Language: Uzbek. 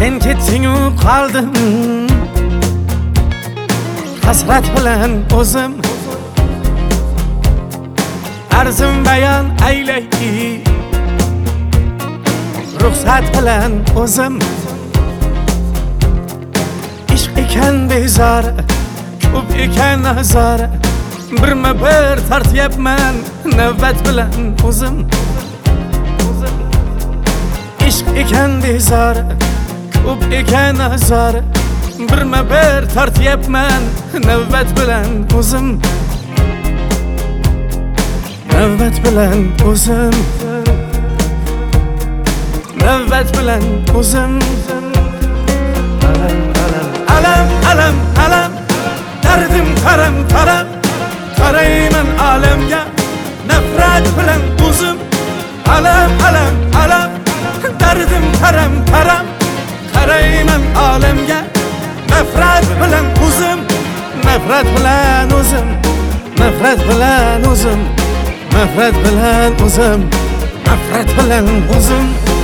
sen ketding-u qoldim hasrat bilan o'zim arzim bayon aylay ruxsat bilan o'zim ishq ekan bezori ko'p ekan nazori birma bir tortyapman navbat bilan o'zim ishq ekan bezori ko'p ekan nazori birma bir tortyapman navbat bilan o'zim navbat bilan o'zim navbat bilan o'zim alam alam alam dardim qaram qaram qarayman alamga nafrat bilan o'zim alam alam alam dardim qaram qaram qarayman alamga nafrat bilan o'zim nafrat bilan o'zim nafrat bilan o'zim nafrat bilan o'zim nafrat bilan o'zim